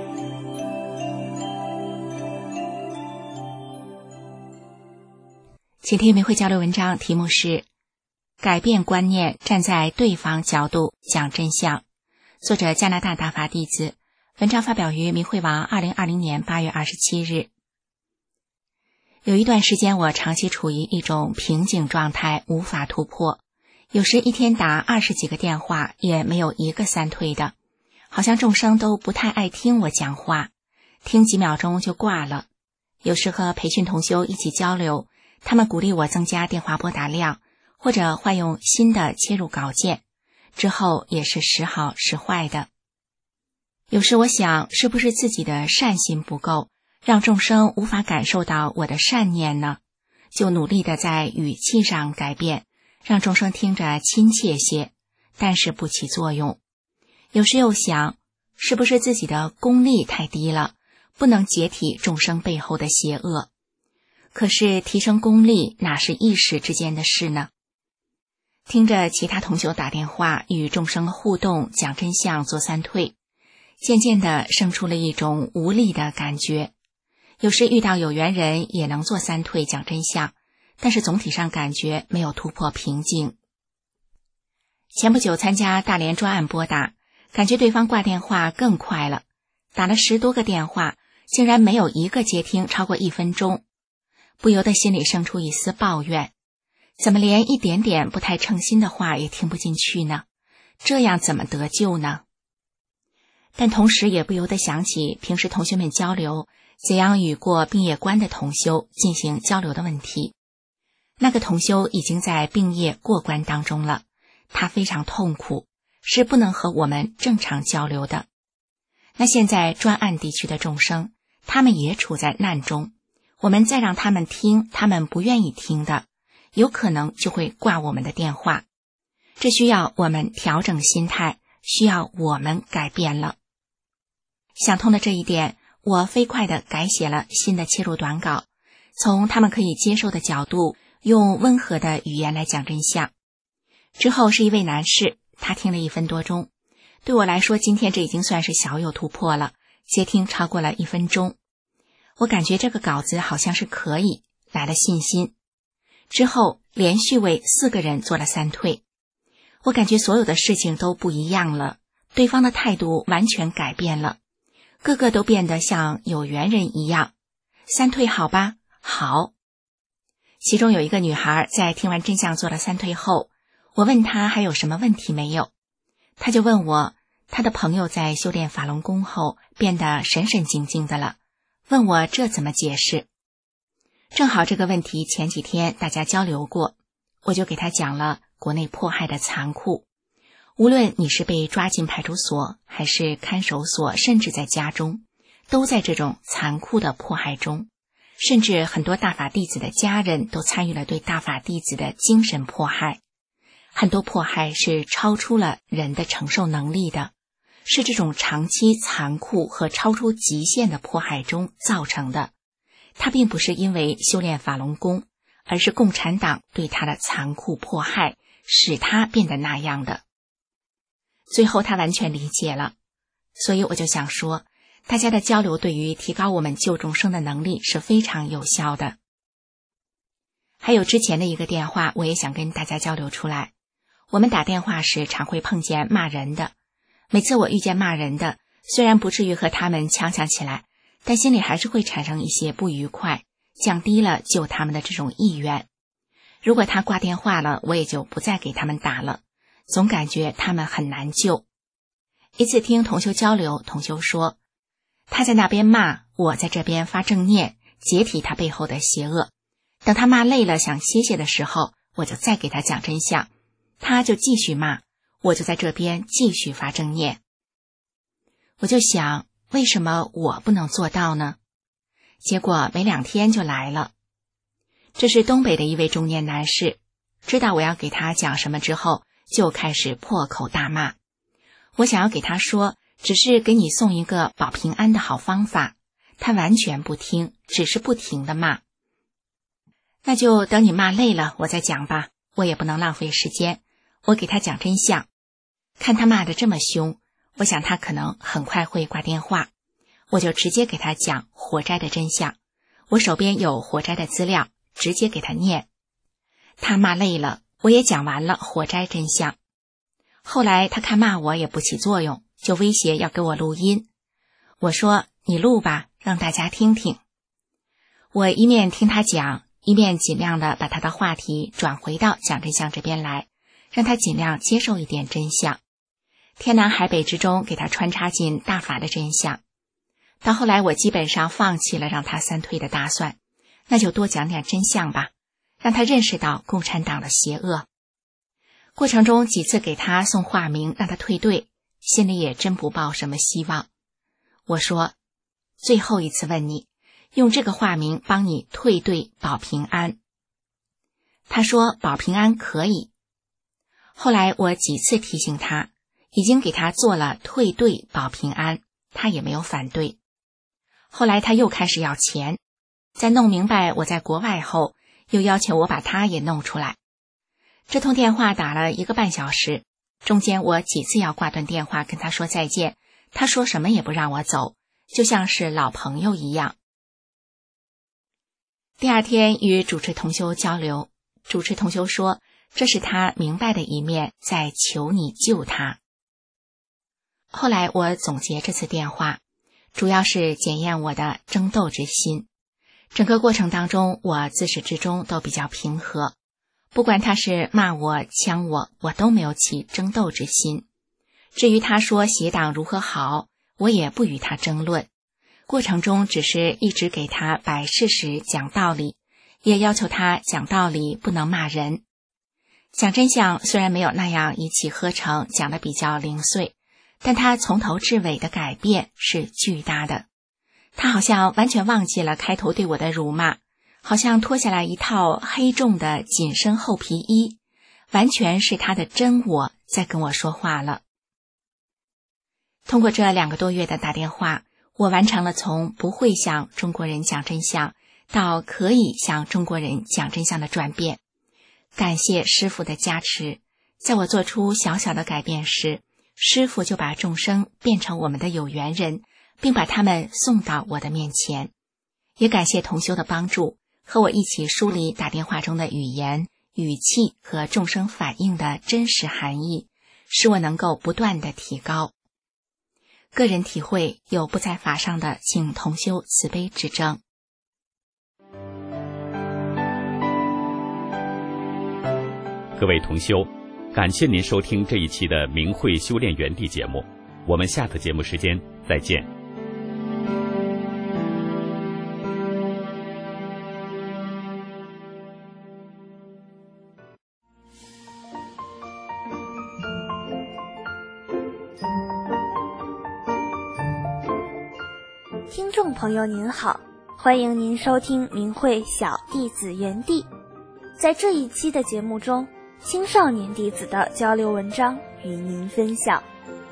请听明慧交流文章，题目是改变观念，站在对方角度讲真相，作者加拿大大法弟子，文章发表于明慧网二零二零年八月二十七日。有一段时间我长期处于一种瓶颈状态，无法突破，有时一天打二十几个电话也没有一个三退的，好像众生都不太爱听我讲话，听几秒钟就挂了。有时和培训同修一起交流，他们鼓励我增加电话拨打量，或者换用新的切入稿件，之后也是时好时坏的。有时我想，是不是自己的善心不够，让众生无法感受到我的善念呢？就努力的在语气上改变，让众生听着亲切些，但是不起作用。有时又想，是不是自己的功力太低了，不能解体众生背后的邪恶？可是提升功力哪是一时之间的事呢？听着其他同修打电话与众生互动，讲真相做三退，渐渐地生出了一种无力的感觉。有时遇到有缘人也能做三退讲真相，但是总体上感觉没有突破瓶颈。 前不久参加大连专案拨打，感觉对方挂电话更快了，打了十多个电话，竟然没有一个接听超过一分钟，不由得心里生出一丝抱怨，怎么连一点点不太称心的话也听不进去呢？这样怎么得救呢？但同时也不由得想起平时同学们交流怎样与过病业关的同修进行交流的问题。那个同修已经在病业过关当中了，他非常痛苦，是不能和我们正常交流的。那现在专案地区的众生，他们也处在难中，我们再让他们听他们不愿意听的，有可能就会挂我们的电话。这需要我们调整心态，需要我们改变了。想通了这一点，我飞快地改写了新的切入短稿，从他们可以接受的角度，用温和的语言来讲真相。之后是一位男士，他听了一分多钟，对我来说今天这已经算是小有突破了，接听超过了一分钟。我感觉这个稿子好像是可以，来了信心。之后连续为四个人做了三退，我感觉所有的事情都不一样了，对方的态度完全改变了，个个都变得像有缘人一样。三退好吧？好。其中有一个女孩在听完真相做了三退后，我问她还有什么问题没有，她就问我，她的朋友在修炼法轮功后变得神神经经的了，问我这怎么解释。正好这个问题前几天大家交流过，我就给她讲了国内迫害的残酷，无论你是被抓进派出所还是看守所，甚至在家中，都在这种残酷的迫害中，甚至很多大法弟子的家人都参与了对大法弟子的精神迫害。很多迫害是超出了人的承受能力的，是这种长期残酷和超出极限的迫害中造成的。它并不是因为修炼法轮功，而是共产党对他的残酷迫害使他变得那样的。最后他完全理解了，所以我就想说，大家的交流对于提高我们救众生的能力是非常有效的。还有之前的一个电话，我也想跟大家交流出来。我们打电话时常会碰见骂人的，每次我遇见骂人的，虽然不至于和他们呛呛起来，但心里还是会产生一些不愉快，降低了救他们的这种意愿。如果他挂电话了，我也就不再给他们打了，总感觉他们很难救。一次听同修交流，同修说，他在那边骂，我在这边发正念，解体他背后的邪恶。等他骂累了想歇歇的时候，我就再给他讲真相，他就继续骂，我就在这边继续发正念。我就想，为什么我不能做到呢？结果没两天就来了。这是东北的一位中年男士，知道我要给他讲什么之后，就开始破口大骂。我想要给他说，只是给你送一个保平安的好方法，他完全不听，只是不停地骂。那就等你骂累了我再讲吧，我也不能浪费时间，我给他讲真相。看他骂得这么凶，我想他可能很快会挂电话，我就直接给他讲火灾的真相，我手边有火灾的资料，直接给他念。他骂累了，我也讲完了火灾真相。后来他看骂我也不起作用，就威胁要给我录音。我说你录吧，让大家听听。我一面听他讲，一面尽量的把他的话题转回到讲真相这边来，让他尽量接受一点真相。天南海北之中给他穿插进大法的真相。到后来我基本上放弃了让他三退的打算，那就多讲点真相吧，让他认识到共产党的邪恶。过程中几次给他送化名让他退队，心里也真不抱什么希望。我说最后一次问你，用这个化名帮你退队保平安。他说保平安可以。后来我几次提醒他，已经给他做了退队保平安，他也没有反对。后来他又开始要钱，在弄明白我在国外后，又要求我把他也弄出来。这通电话打了一个半小时，中间我几次要挂断电话跟他说再见，他说什么也不让我走，就像是老朋友一样。第二天与主持同修交流，主持同修说这是他明白的一面，在求你救他。后来我总结这次电话，主要是检验我的争斗之心。整个过程当中，我自始至终都比较平和，不管他是骂我、呛我，我都没有起争斗之心。至于他说协党如何好，我也不与他争论，过程中只是一直给他摆事实、讲道理，也要求他讲道理不能骂人。讲真相虽然没有那样一气呵成，讲得比较零碎，但他从头至尾的改变是巨大的。他好像完全忘记了开头对我的辱骂，好像脱下来一套黑重的紧身厚皮衣，完全是他的真我在跟我说话了。通过这两个多月的打电话，我完成了从不会向中国人讲真相到可以向中国人讲真相的转变。感谢师父的加持，在我做出小小的改变时，师父就把众生变成我们的有缘人，并把他们送到我的面前。也感谢同修的帮助，和我一起梳理打电话中的语言、语气和众生反应的真实含义，使我能够不断的提高。个人体会有不在法上的，请同修慈悲指正。 各位同修，感谢您收听这一期的明慧修炼园地节目，我们下次节目时间再见。 听众朋友您好，欢迎您收听明慧小弟子园地。在这一期的节目中，青少年弟子的交流文章与您分享。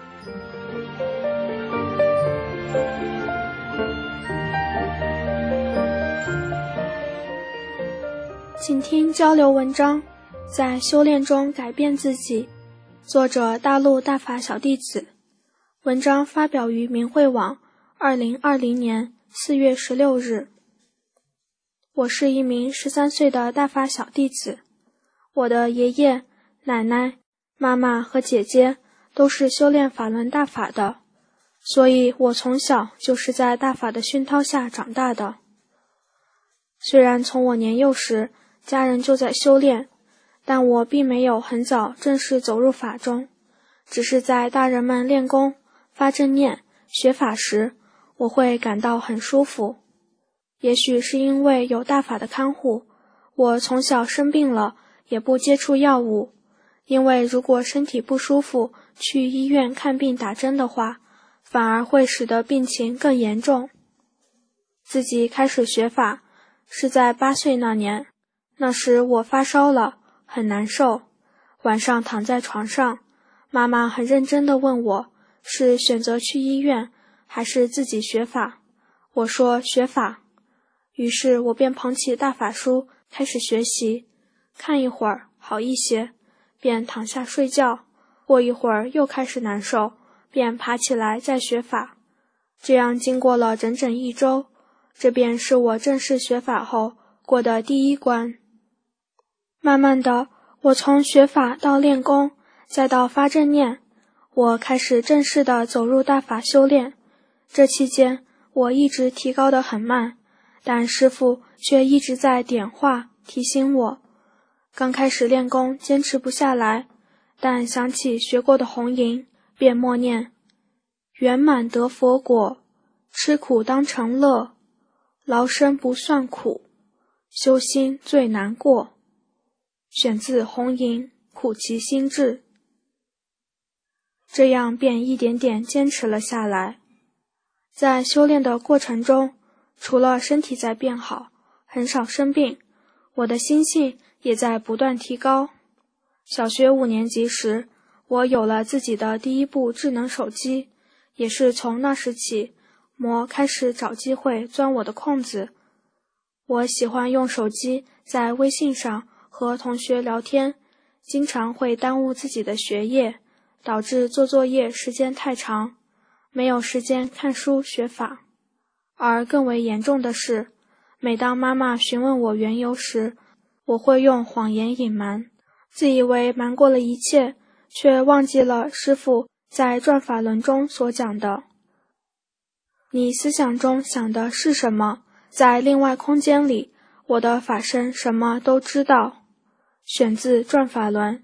请听交流文章，在修炼中改变自己。作者大陆大法小弟子。文章发表于明慧网二零二零年四月十六日。我是一名十三岁的大法小弟子，我的爷爷、奶奶、妈妈和姐姐都是修炼法轮大法的，所以我从小就是在大法的熏陶下长大的。虽然从我年幼时家人就在修炼，但我并没有很早正式走入法中，只是在大人们练功、发正念、学法时，我会感到很舒服。也许是因为有大法的看护，我从小生病了也不接触药物，因为如果身体不舒服去医院看病打针的话，反而会使得病情更严重。自己开始学法是在八岁那年，那时我发烧了，很难受，晚上躺在床上，妈妈很认真地问我是选择去医院还是自己学法。我说学法，于是我便捧起大法书开始学习，看一会儿好一些，便躺下睡觉，过一会儿又开始难受，便爬起来再学法。这样经过了整整一周，这便是我正式学法后过的第一关。慢慢的，我从学法到练功，再到发正念，我开始正式的走入大法修炼。这期间，我一直提高得很慢，但师父却一直在点化提醒我。刚开始练功坚持不下来，但想起学过的红银，便默念圆满得佛果，吃苦当成乐，劳生不算苦，修心最难过。选自红银苦其心志。这样便一点点坚持了下来。在修炼的过程中，除了身体在变好，很少生病，我的心性也在不断提高。小学五年级时，我有了自己的第一部智能手机，也是从那时起，魔开始找机会钻我的空子。我喜欢用手机在微信上和同学聊天，经常会耽误自己的学业，导致做作业时间太长，没有时间看书学法。而更为严重的是，每当妈妈询问我缘由时，我会用谎言隐瞒， 自以为瞒过了一切，却忘记了师父在转法轮中所讲的：你思想中想的是什么，在另外空间里，我的法身什么都知道。选自转法轮。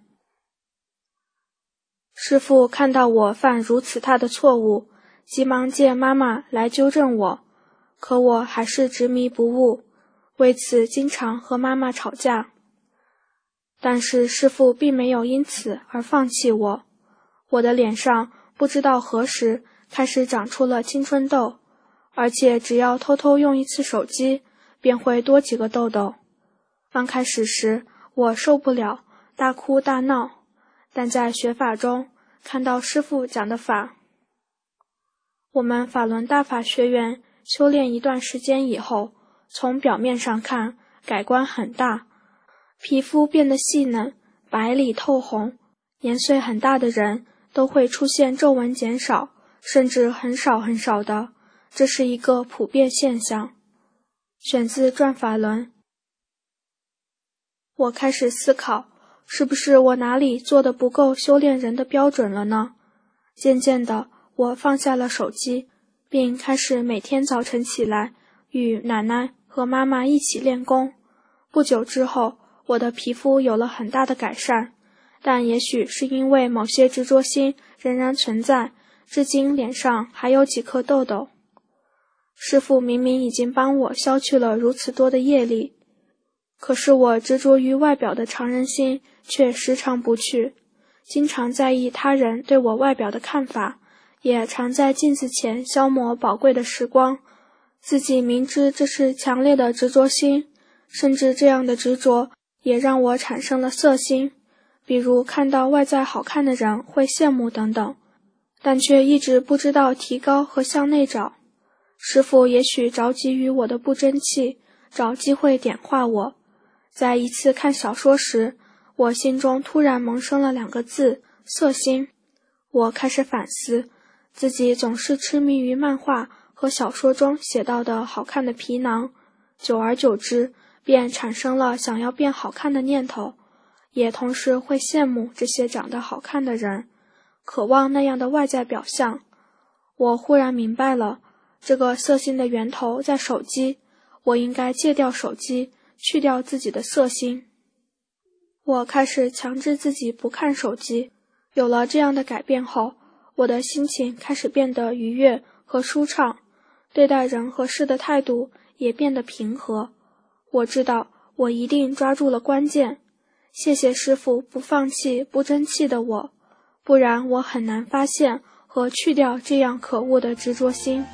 师父看到我犯如此大的错误，急忙借妈妈来纠正我，可我还是执迷不悟，为此经常和妈妈吵架。但是师父并没有因此而放弃我，我的脸上不知道何时开始长出了青春痘，而且只要偷偷用一次手机，便会多几个痘痘。刚开始时，我受不了，大哭大闹，但在学法中看到师父讲的法，我们法轮大法学员修炼一段时间以后，从表面上看改观很大，皮肤变得细嫩，白里透红，年岁很大的人都会出现皱纹减少，甚至很少很少的，这是一个普遍现象。选自转法轮。我开始思考，是不是我哪里做得不够修炼人的标准了呢？渐渐的，我放下了手机，并开始每天早晨起来与奶奶和妈妈一起练功。不久之后，我的皮肤有了很大的改善，但也许是因为某些执着心仍然存在，至今脸上还有几颗痘痘。师父明明已经帮我消去了如此多的业力，可是我执着于外表的常人心却时常不去，经常在意他人对我外表的看法，也常在镜子前消磨宝贵的时光。自己明知这是强烈的执着心，甚至这样的执着也让我产生了色心，比如看到外在好看的人会羡慕等等，但却一直不知道提高和向内找。师父也许着急于我的不争气，找机会点化我。在一次看小说时，我心中突然萌生了两个字：色心。我开始反思，自己总是痴迷于漫画和小说中写到的好看的皮囊，久而久之，便产生了想要变好看的念头，也同时会羡慕这些长得好看的人，渴望那样的外在表象。我忽然明白了，这个色心的源头在手机，我应该戒掉手机，去掉自己的色心。我开始强制自己不看手机，有了这样的改变后，我的心情开始变得愉悦和舒畅，对待人和事的态度也变得平和。我知道我一定抓住了关键，谢谢师父不放弃不争气的我，不然我很难发现和去掉这样可恶的执着心。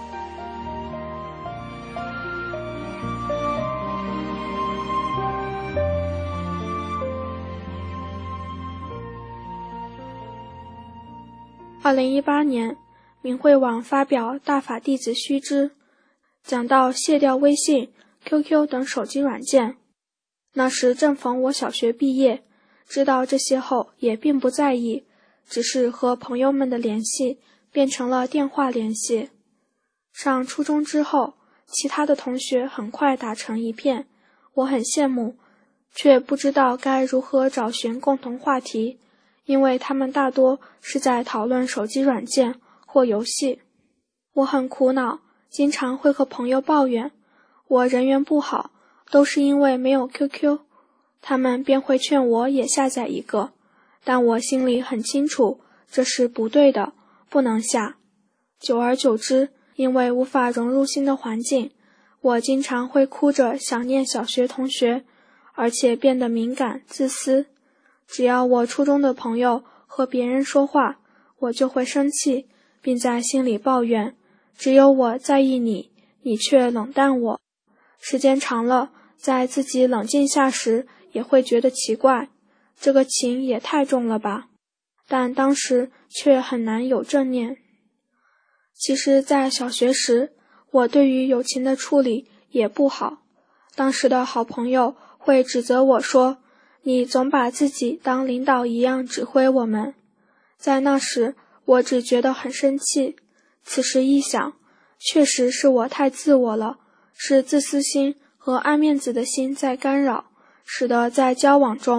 二零一八年，明慧网发表大法弟子须知，讲到卸掉微信、Q Q 等手机软件。那时正逢我小学毕业，知道这些后也并不在意，只是和朋友们的联系变成了电话联系。上初中之后，其他的同学很快打成一片，我很羡慕，却不知道该如何找寻共同话题，因为他们大多是在讨论手机软件或游戏。我很苦恼，经常会和朋友抱怨我人缘不好，都是因为没有 Q Q， 他们便会劝我也下载一个，但我心里很清楚这是不对的，不能下。久而久之，因为无法融入新的环境，我经常会哭着想念小学同学，而且变得敏感自私。只要我初中的朋友和别人说话，我就会生气，并在心里抱怨，只有我在意你，你却冷淡我。时间长了，在自己冷静下时，也会觉得奇怪，这个情也太重了吧，但当时却很难有正念。其实在小学时，我对于友情的处理也不好，当时的好朋友会指责我说，你总把自己当领导一样指挥我们。在那时，我只觉得很生气。此时一想，确实是我太自我了，是自私心和爱面子的心在干扰，使得在交往中，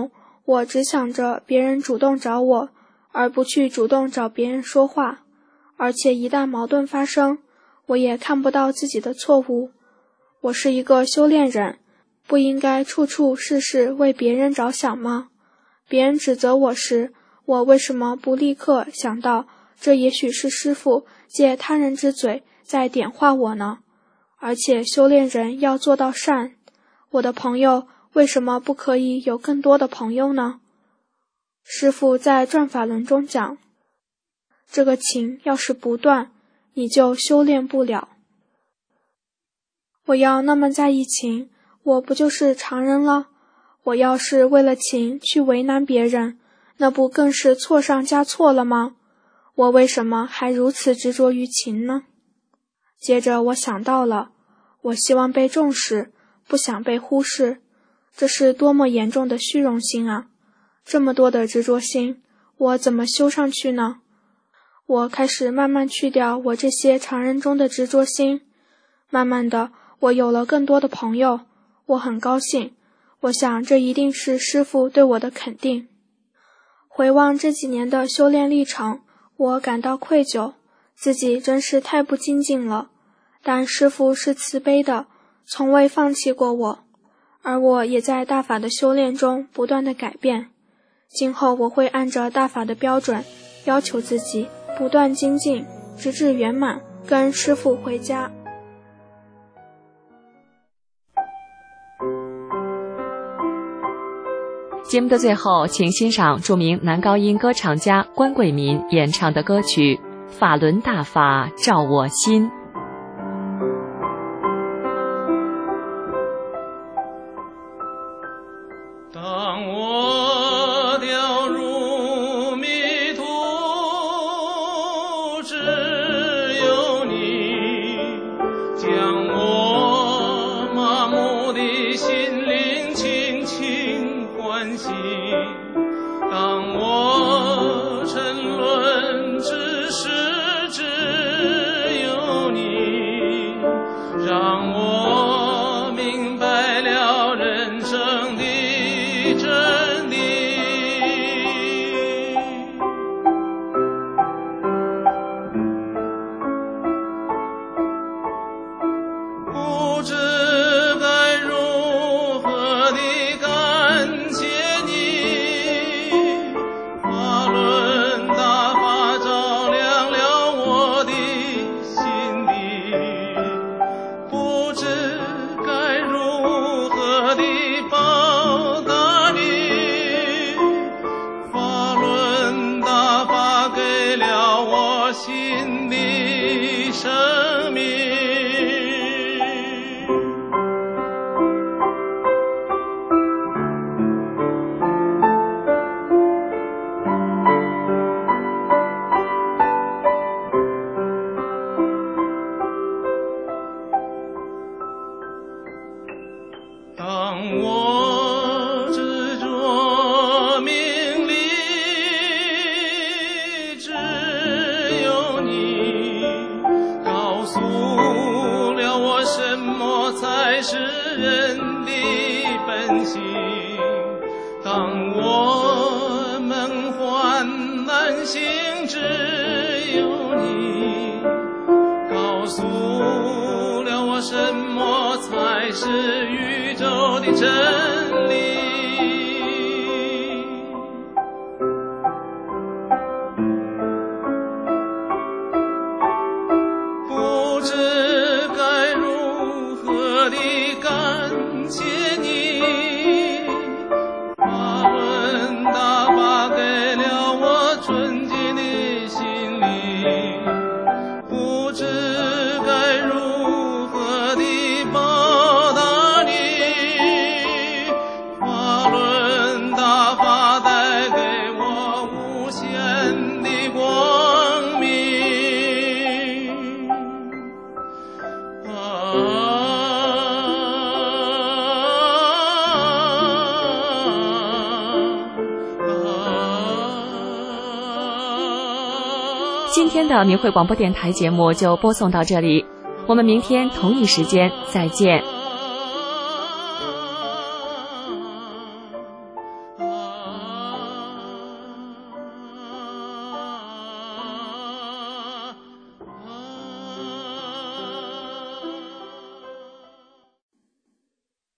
我只想着别人主动找我，而不去主动找别人说话，而且一旦矛盾发生，我也看不到自己的错误。我是一个修炼人，不应该处处事事为别人着想吗？别人指责我时，我为什么不立刻想到，这也许是师父借他人之嘴在点化我呢？而且修炼人要做到善，我的朋友为什么不可以有更多的朋友呢？师父在转法轮中讲，这个情要是不断，你就修炼不了。我要那么在意情，我不就是常人了？我要是为了情去为难别人，那不更是错上加错了吗？我为什么还如此执着于情呢？接着我想到了，我希望被重视，不想被忽视，这是多么严重的虚荣心啊！这么多的执着心，我怎么修上去呢？我开始慢慢去掉我这些常人中的执着心，慢慢的，我有了更多的朋友，我很高兴，我想这一定是师父对我的肯定。回望这几年的修炼历程，我感到愧疚，自己真是太不精进了，但师父是慈悲的，从未放弃过我，而我也在大法的修炼中不断的改变。今后我会按照大法的标准要求自己，不断精进，直至圆满，跟师父回家。 节目的最后，请欣赏著名男高音歌唱家关贵民演唱的歌曲《法轮大法照我心》。 当我掉入迷途，只有你将我麻木的心灵轻轻唤醒。当我沉沦之时，只有你让我明白了人生的真理。不知该如何地感谢你，法轮大法照亮了我的心底，不知该如何地报答你，法轮大法给了我新的生命。当我执着名利，只有你告诉了我什么才是人的本性。当我梦幻难醒，只有你告诉了我什么才是宇宙的真理。不知该如何地感谢你，法轮大法给了我纯洁的心灵，不知该如何地报答你，法轮大法带给我无限的光明。啊今天的明慧广播电台节目就播送到这里，我们明天同一时间再见。